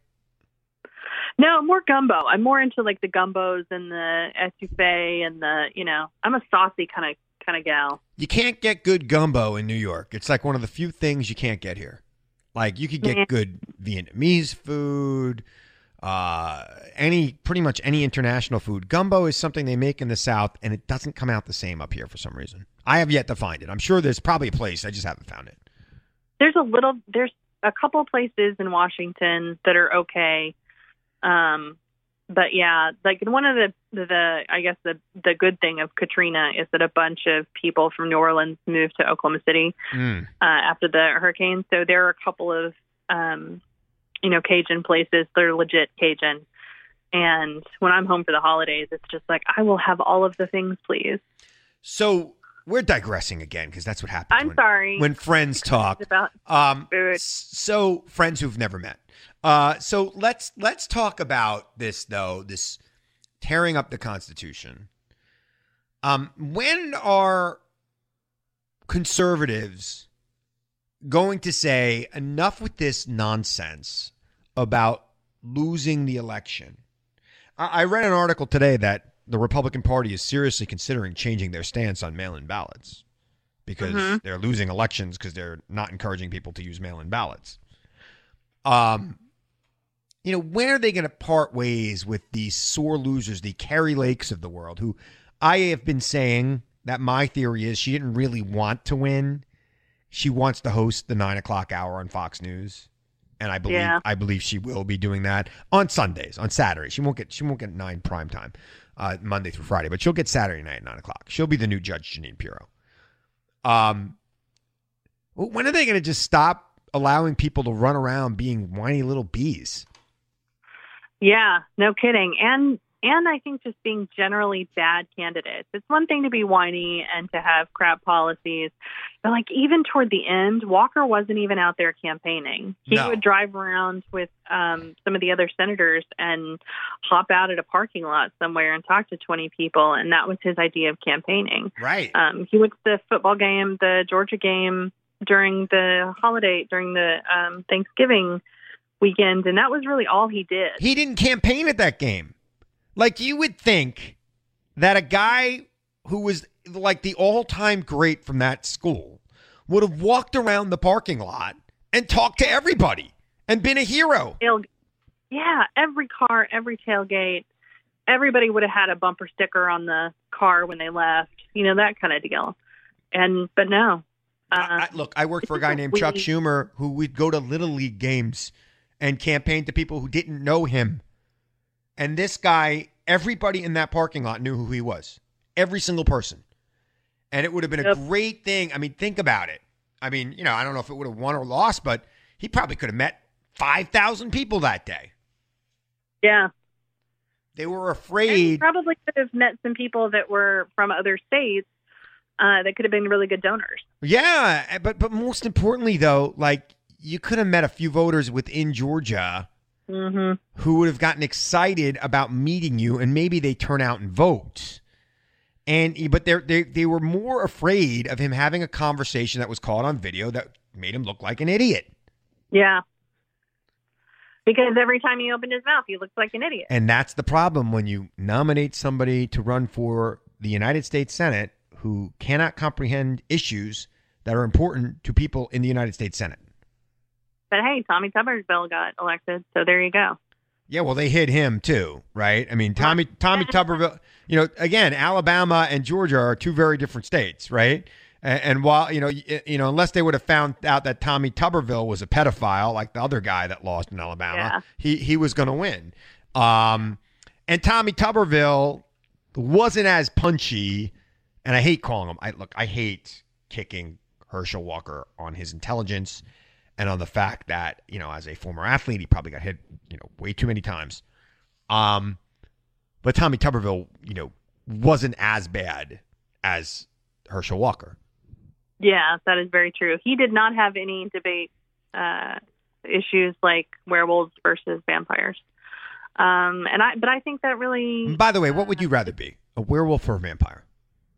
No, more gumbo. I'm more into like the gumbos and the etouffee and the, you know, I'm a saucy kind of kind of gal. You can't get good gumbo in New York. It's like one of the few things you can't get here. Like, you could get yeah. good Vietnamese food, uh, any pretty much any international food. Gumbo is something they make in the South, and it doesn't come out the same up here for some reason. I have yet to find it. I'm sure there's probably a place. I just haven't found it. There's a little. There's a couple of places in Washington that are okay. Um, but yeah, like one of the, the, I guess the, the good thing of Katrina is that a bunch of people from New Orleans moved to Oklahoma City, mm. uh, after the hurricane. So there are a couple of, um, you know, Cajun places that are legit Cajun. And when I'm home for the holidays, it's just like, I will have all of the things, please. So we're digressing again, because that's what happens. I'm when, sorry. When friends talk. About um, food. So friends who've never met. Uh, so let's let's talk about this, though, this tearing up the Constitution. Um, when are conservatives going to say enough with this nonsense about losing the election? I, I read an article today that the Republican Party is seriously considering changing their stance on mail-in ballots because Mm-hmm. they're losing elections because they're not encouraging people to use mail-in ballots. Um, you know, when are they going to part ways with these sore losers, the Carrie Lakes of the world, who I have been saying that my theory is she didn't really want to win. She wants to host the nine o'clock hour on Fox News. And I believe Yeah. I believe she will be doing that on Sundays, on Saturdays. She won't get she won't get nine prime time, uh, Monday through Friday, but she'll get Saturday night at nine o'clock. She'll be the new Judge Jeanine Pirro. Um, when are they going to just stop allowing people to run around being whiny little bees? Yeah, no kidding. And and I think just being generally bad candidates. It's one thing to be whiny and to have crap policies, but like even toward the end, Walker wasn't even out there campaigning. He No. would drive around with um, some of the other senators and hop out at a parking lot somewhere and talk to twenty people, and that was his idea of campaigning. Right. Um, he went to the football game, the Georgia game during the holiday, during the um, Thanksgiving weekend, and that was really all he did. He didn't campaign at that game. Like, you would think that a guy who was like the all-time great from that school would have walked around the parking lot and talked to everybody and been a hero. Tail- yeah, every car, every tailgate, everybody would have had a bumper sticker on the car when they left, you know, that kind of deal. And but no. Uh, I, look, I worked for a guy named Chuck Schumer who would go to Little League games and campaign to people who didn't know him. And this guy, everybody in that parking lot knew who he was. Every single person. And it would have been a Yep. great thing. I mean, think about it. I mean, you know, I don't know if it would have won or lost, but he probably could have met five thousand people that day. yeah. They were And he afraid. probably could have met some people that were from other states uh, that could have been really good donors. Yeah, but but most importantly, though, like, you could have met a few voters within Georgia Mm-hmm. who would have gotten excited about meeting you, and maybe they turn out and vote. And but they they they were more afraid of him having a conversation that was caught on video that made him look like an idiot. Yeah. Because every time he opened his mouth, he looked like an idiot. And that's the problem when you nominate somebody to run for the United States Senate who cannot comprehend issues that are important to people in the United States Senate. But hey, Tommy Tuberville got elected, so there you go. Yeah, well, they hid him too, right? I mean, Tommy Tommy Tuberville, you know, again, Alabama and Georgia are two very different states, right? And, and while, you know, you, you know, unless they would have found out that Tommy Tuberville was a pedophile, like the other guy that lost in Alabama, Yeah. he he was going to win. Um, and Tommy Tuberville wasn't as punchy, and I hate calling him. I look, I hate kicking Herschel Walker on his intelligence. And on the fact that, you know, as a former athlete, he probably got hit, you know, way too many times. Um, but Tommy Tuberville, you know, wasn't as bad as Herschel Walker. Yeah, that is very true. He did not have any debate uh, issues like werewolves versus vampires. Um, and I, but I think that really. And by the way, what would you rather be, a werewolf or a vampire?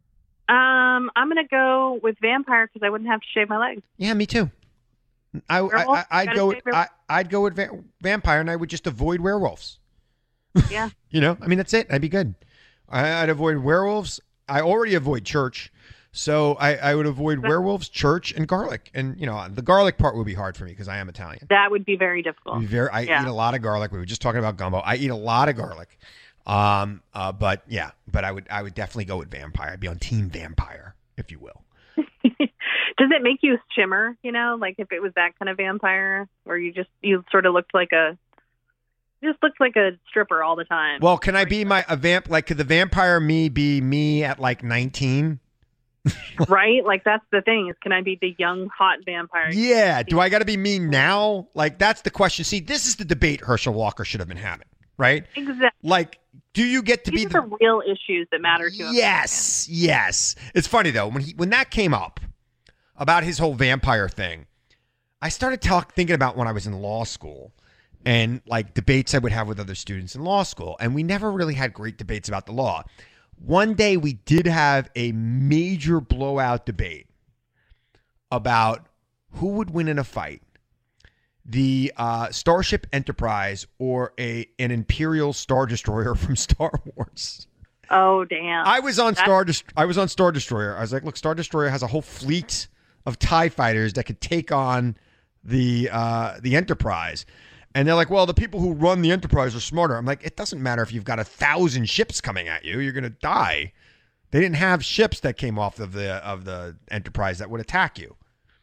Um, I'm going to go with vampire because I wouldn't have to shave my legs. Yeah, me too. I, Werewolf? I, I I'd Gotta go. shave With, your- I, I'd go with va- vampire, and I would just avoid werewolves. Yeah. You know, I mean, that's it. I'd be good. I, I'd avoid werewolves. I already avoid church, so I, I would avoid werewolves, church, and garlic. And you know, the garlic part would be hard for me because I am Italian. That would be very difficult. Be very, I Yeah. eat a lot of garlic. We were just talking about gumbo. I eat a lot of garlic. Um, uh, but yeah, but I would, I would definitely go with vampire. I'd be on team vampire, if you will. Does it make you shimmer, you know, like if it was that kind of vampire where you just, you sort of looked like a, just looked like a stripper all the time? Well, can I be my a vamp? Like, could the vampire me be me at like nineteen? Right? Like that's the thing is, can I be the young, hot vampire? Yeah. Do I got to be me now? Like, that's the question. See, this is the debate Herschel Walker should have been having, right? Exactly. Like, do you get to These be are the the real issues that matter to him. Yes, yes. It's funny though when he when that came up about his whole vampire thing. I started talk thinking about when I was in law school and like debates I would have with other students in law school, and we never really had great debates about the law. One day we did have a major blowout debate about who would win in a fight, the uh, Starship Enterprise or a an Imperial Star Destroyer from Star Wars. Oh, damn. I was on That's- Star Dest- I was on Star Destroyer. I was like, look, Star Destroyer has a whole fleet of TIE fighters that could take on the uh, the Enterprise. And they're like, well, the people who run the Enterprise are smarter. I'm like, it doesn't matter if you've got a thousand ships coming at you. You're going to die. They didn't have ships that came off of the of the Enterprise that would attack you.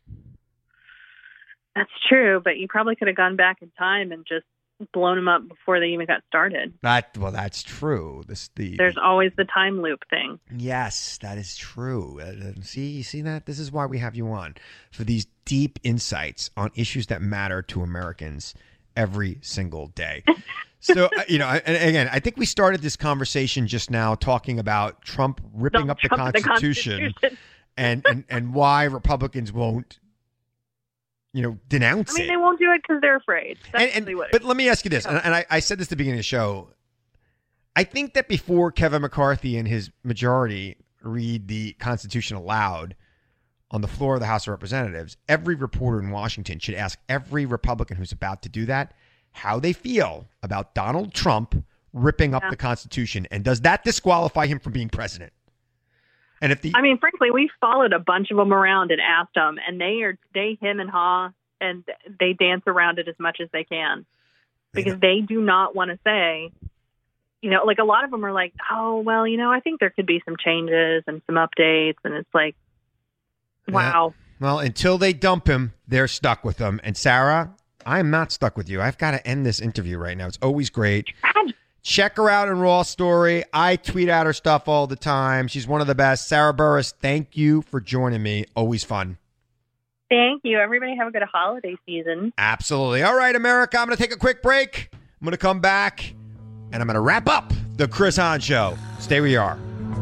That's true, but you probably could have gone back in time and just blown them up before they even got started. That well, that's true. This the There's always the time loop thing. Yes, that is true. Uh, see, you see that? This is why we have you on, for these deep insights on issues that matter to Americans every single day. So, uh, you know, and again, I think we started this conversation just now talking about Trump ripping Don't up the Trump the Constitution, Constitution. and, and, and why Republicans won't, you know, denounce I mean, it. they won't do it because they're afraid. That's And- and- really what it But let me ask you this, and, and I, I said this at the beginning of the show. I think that before Kevin McCarthy and his majority read the Constitution aloud on the floor of the House of Representatives, every reporter in Washington should ask every Republican who's about to do that how they feel about Donald Trump ripping up Yeah. the Constitution, and does that disqualify him from being president? And if the I mean, frankly, we followed a bunch of them around and asked them, and they are they him and ha, and they dance around it as much as they can because they do not want to say, you know, like a lot of them are like, oh, well, you know, I think there could be some changes and some updates, and it's like, wow. Yeah. Well, until they dump him, they're stuck with him. And Sarah, I'm not stuck with you. I've got to end this interview right now. It's always great. Check her out in Raw Story. I tweet out her stuff all the time. She's one of the best. Sarah Burris, thank you for joining me. Always fun. Thank you. Everybody have a good holiday season. Absolutely. All right, America, I'm going to take a quick break. I'm going to come back, and I'm going to wrap up the Chris Hahn Show. Stay where you are.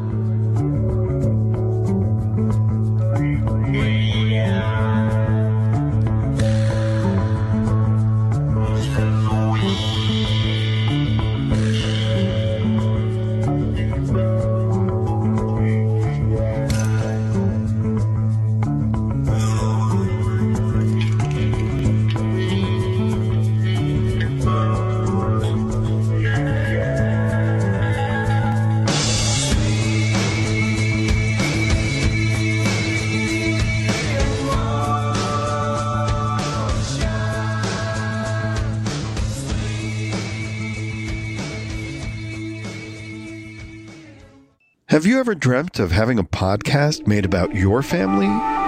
Have you ever dreamt of having a podcast made about your family?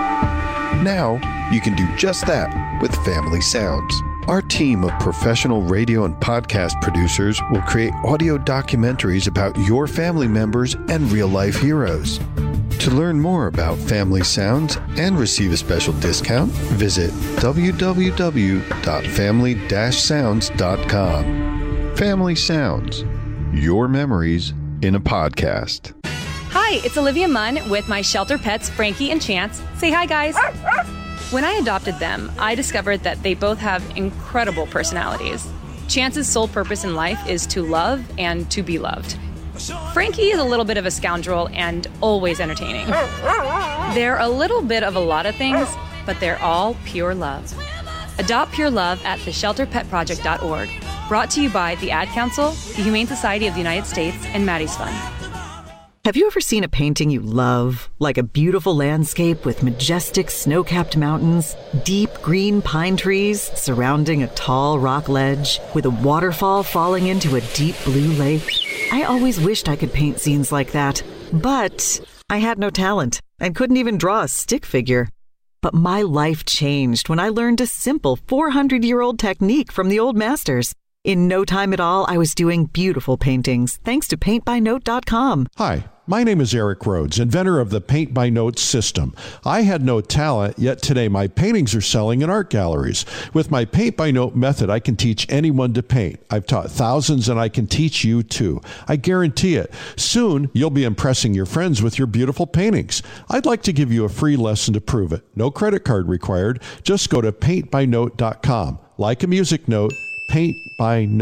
Now, you can do just that with Family Sounds. Our team of professional radio and podcast producers will create audio documentaries about your family members and real-life heroes. To learn more about Family Sounds and receive a special discount, visit w w w dot family dash sounds dot com. Family Sounds, your memories in a podcast. Hi, it's Olivia Munn with my shelter pets, Frankie and Chance. Say hi, guys. When I adopted them, I discovered that they both have incredible personalities. Chance's sole purpose in life is to love and to be loved. Frankie is a little bit of a scoundrel and always entertaining. They're a little bit of a lot of things, but they're all pure love. Adopt pure love at the shelter pet project dot org. Brought to you by the Ad Council, the Humane Society of the United States, and Maddie's Fund. Have you ever seen a painting you love? Like a beautiful landscape with majestic snow-capped mountains, deep green pine trees surrounding a tall rock ledge, with a waterfall falling into a deep blue lake? I always wished I could paint scenes like that, but I had no talent and couldn't even draw a stick figure. But my life changed when I learned a simple four hundred year old technique from the old masters. In no time at all, I was doing beautiful paintings, thanks to paint by note dot com. Hi, my name is Eric Rhodes, inventor of the Paint by Note system. I had no talent, yet today my paintings are selling in art galleries. With my Paint by Note method, I can teach anyone to paint. I've taught thousands, and I can teach you too. I guarantee it. Soon, you'll be impressing your friends with your beautiful paintings. I'd like to give you a free lesson to prove it. No credit card required. Just go to paint by note dot com. Like a music note, Paint by Note. For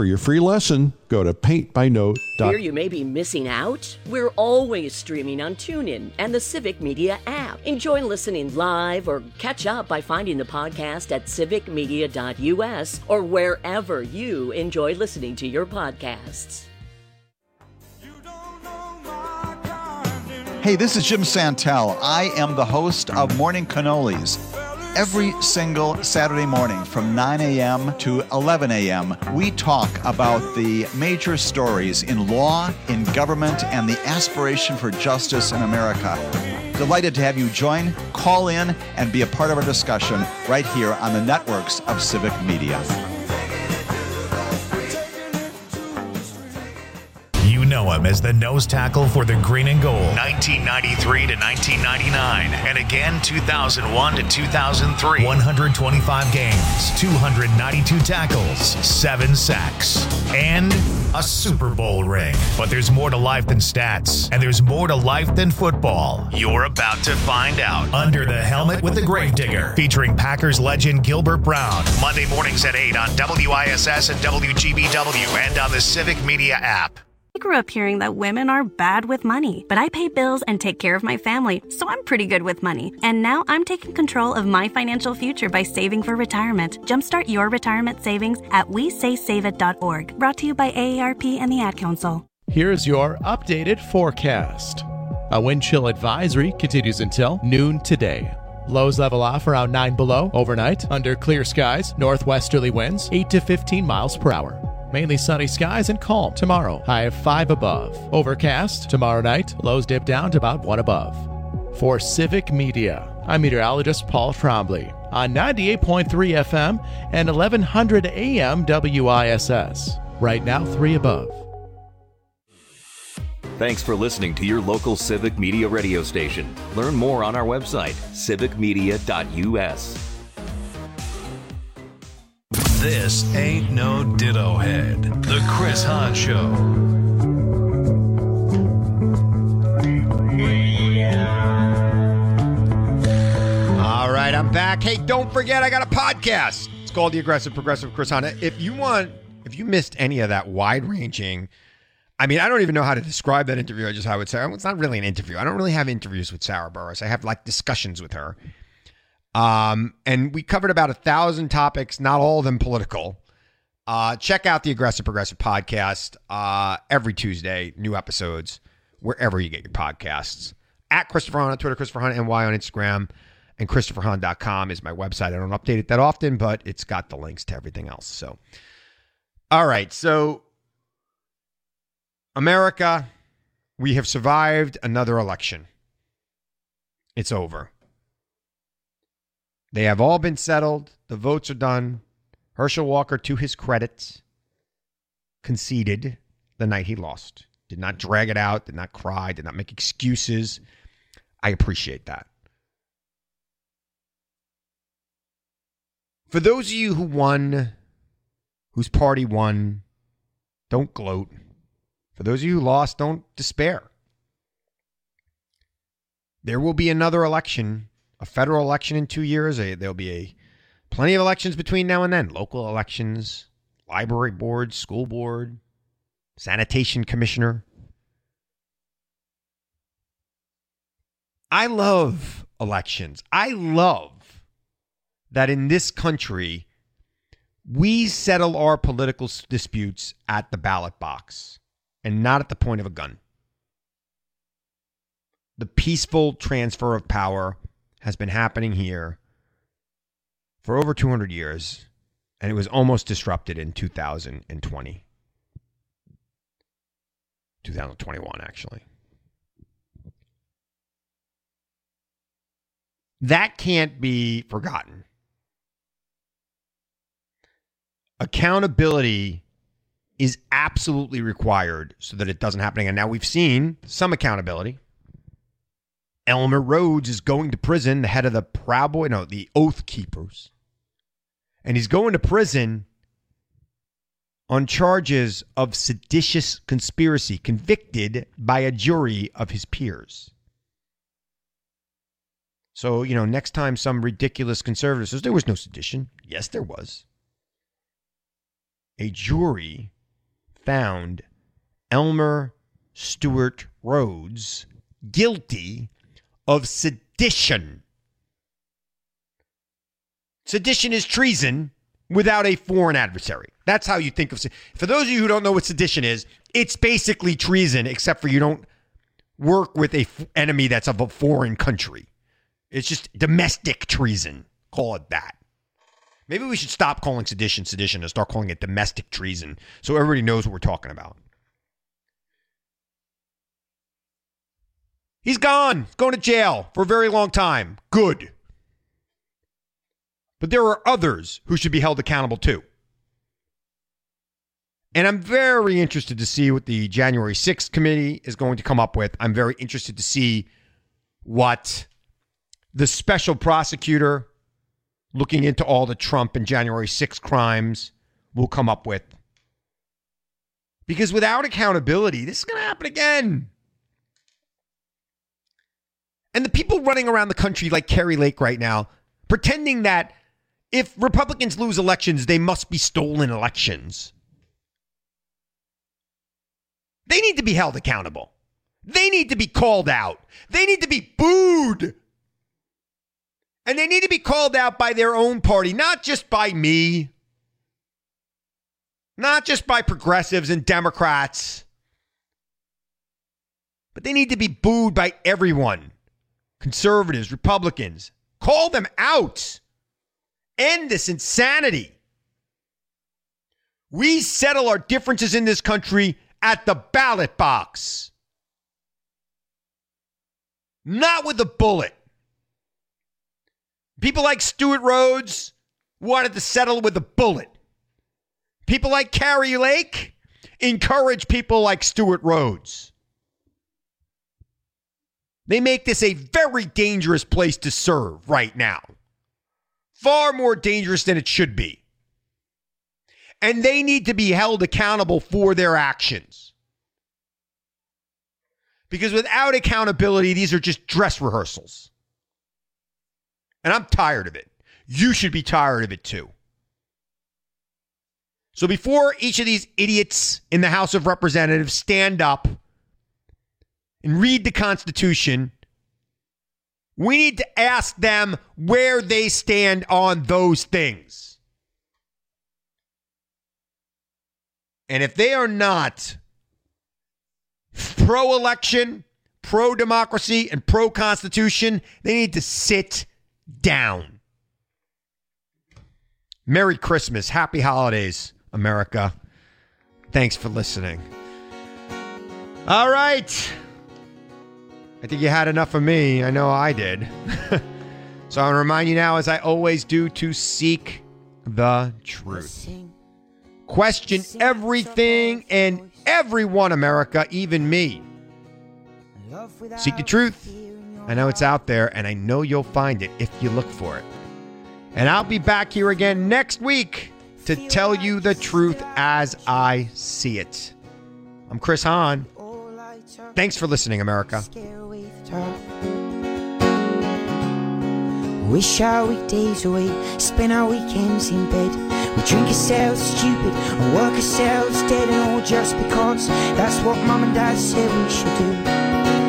For your free lesson, go to paint by note dot com. Fear you may be missing out? We're always streaming on TuneIn and the Civic Media app. Enjoy listening live or catch up by finding the podcast at civic media dot u s or wherever you enjoy listening to your podcasts. Hey, this is Jim Santel. I am the host of Morning Cannolis. Every single Saturday morning from nine a.m. to eleven a.m., we talk about the major stories in law, in government, and the aspiration for justice in America. Delighted to have you join, call in, and be a part of our discussion right here on the networks of Civic Media. You know him as the nose tackle for the green and gold, nineteen ninety-three to nineteen ninety-nine, and again two thousand one to two thousand three. one hundred twenty-five games, two hundred ninety-two tackles, seven sacks, and a Super Bowl ring. But there's more to life than stats, and there's more to life than football. You're about to find out. Under the Helmet with the Gravedigger, featuring Packers legend Gilbert Brown. Monday mornings at eight on W I S S and W G B W and on the Civic Media app. I grew up hearing that women are bad with money, but I pay bills and take care of my family, so I'm pretty good with money. And now I'm taking control of my financial future by saving for retirement. Jumpstart your retirement savings at we say save it dot org. Brought to you by A A R P and the Ad Council. Here's your updated forecast. A wind chill advisory continues until noon today. Lows level off around nine below overnight. Under clear skies, northwesterly winds eight to fifteen miles per hour. Mainly sunny skies and calm tomorrow. High of five above. Overcast tomorrow night. Lows dip down to about one above. For Civic Media, I'm meteorologist Paul Trombley on ninety-eight point three F M and eleven hundred A M W I S S. Right now, three above. Thanks for listening to your local Civic Media radio station. Learn more on our website, civic media dot u s. This ain't no ditto head. The Chris Hahn Show. All right, I'm back. Hey, don't forget, I got a podcast. It's called The Aggressive Progressive Chris Hahn. If you want, if you missed any of that wide-ranging, I mean, I don't even know how to describe that interview. I just how I would say it's not really an interview. I don't really have interviews with Sarah Burris. I have like discussions with her. Um, and we covered about a thousand topics, not all of them political. Uh, check out the Aggressive Progressive podcast uh, every Tuesday, new episodes, wherever you get your podcasts. At Christopher Hahn on Twitter, Christopher Hahn N Y on Instagram, and christopher hahn dot com is my website. I don't update it that often, but it's got the links to everything else. So, all right. So, America, we have survived another election. It's over. They have all been settled. The votes are done. Herschel Walker, to his credit, conceded the night he lost. Did not drag it out, did not cry, did not make excuses. I appreciate that. For those of you who won, whose party won, don't gloat. For those of you who lost, don't despair. There will be another election. A federal election in two years. There'll be a plenty of elections between now and then. Local elections, library board, school board, sanitation commissioner. I love elections. I love that in this country, we settle our political disputes at the ballot box and not at the point of a gun. The peaceful transfer of power has been happening here for over two hundred years, and it was almost disrupted in two thousand twenty. two thousand twenty-one, actually. That can't be forgotten. Accountability is absolutely required so that it doesn't happen again. Now, we've seen some accountability. Elmer Rhodes is going to prison, the head of the Proud Boy, no, the Oath Keepers. And he's going to prison on charges of seditious conspiracy, convicted by a jury of his peers. So, you know, next time some ridiculous conservative says there was no sedition. Yes, there was. A jury found Elmer Stewart Rhodes guilty of sedition. Sedition is treason without a foreign adversary. That's how you think of it. For those of you who don't know what sedition is, it's basically treason, except for you don't work with a f- enemy that's of a foreign country. It's just domestic treason. Call it that. Maybe we should stop calling sedition sedition and start calling it domestic treason so everybody knows what we're talking about. He's gone. He's going to jail for a very long time. Good. But there are others who should be held accountable too. And I'm very interested to see what the January sixth committee is going to come up with. I'm very interested to see what the special prosecutor looking into all the Trump and January sixth crimes will come up with. Because without accountability, this is going to happen again. And the people running around the country like Kari Lake right now, pretending that if Republicans lose elections, they must be stolen elections. They need to be held accountable. They need to be called out. They need to be booed. And they need to be called out by their own party, not just by me. Not just by progressives and Democrats. But they need to be booed by everyone. Conservatives, Republicans. Call them out. End this insanity. We settle our differences in this country at the ballot box. Not with a bullet. People like Stewart Rhodes wanted to settle with a bullet. People like Kari Lake encourage people like Stewart Rhodes. They make this a very dangerous place to serve right now. Far more dangerous than it should be. And they need to be held accountable for their actions. Because without accountability, these are just dress rehearsals. And I'm tired of it. You should be tired of it too. So before each of these idiots in the House of Representatives stand up and read the Constitution, we need to ask them where they stand on those things. And if they are not pro-election, pro-democracy, and pro-Constitution, they need to sit down. Merry Christmas. Happy holidays, America. Thanks for listening. All right. I think you had enough of me. I know I did. So I want to remind you now, as I always do, to seek the truth. Question everything and everyone, America, even me. Seek the truth. I know it's out there, and I know you'll find it if you look for it. And I'll be back here again next week to tell you the truth as I see it. I'm Chris Hahn. Thanks for listening, America. Wish our weekdays away, spend our weekends in bed. We drink ourselves stupid and work ourselves dead, and all just because that's what mom and dad said we should do.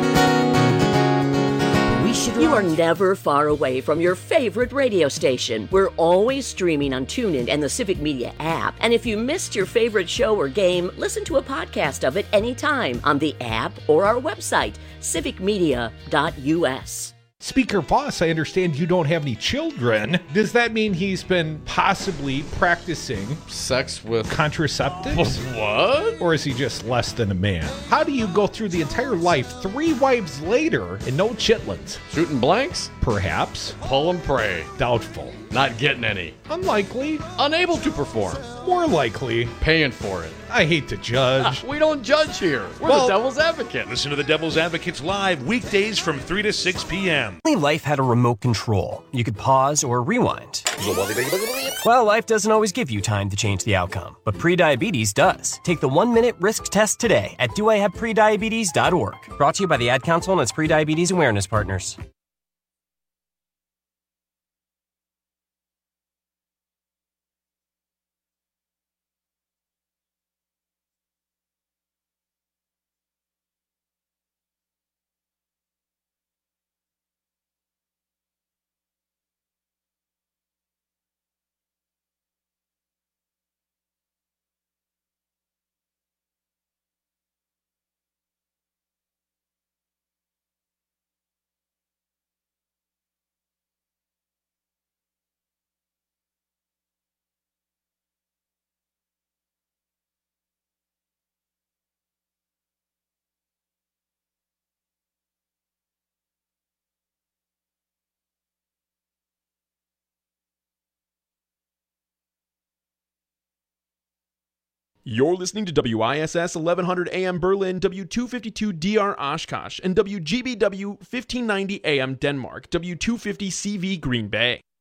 You are never far away from your favorite radio station. We're always streaming on TuneIn and the Civic Media app. And if you missed your favorite show or game, listen to a podcast of it anytime on the app or our website, civic media dot u s. Speaker Voss, I understand you don't have any children. Does that mean he's been possibly practicing sex with contraceptives? What? Or is he just less than a man? How do you go through the entire life three wives later and no chitlins? Shooting blanks? Perhaps. Pull and pray. Doubtful. Not getting any. Unlikely. Unable to perform. More likely. Paying for it. I hate to judge. We don't judge here. We're well, the Devil's Advocate. Listen to the Devil's Advocates live weekdays from three to six p.m. Life had a remote control. You could pause or rewind. Well, life doesn't always give you time to change the outcome, but prediabetes does. Take the one-minute risk test today at do I have prediabetes dot org. Brought to you by the Ad Council and its prediabetes awareness partners. You're listening to W I S S eleven hundred A M Berlin, W two fifty-two D R Oshkosh, and W G B W fifteen ninety A M Denmark, W two fifty C V Green Bay.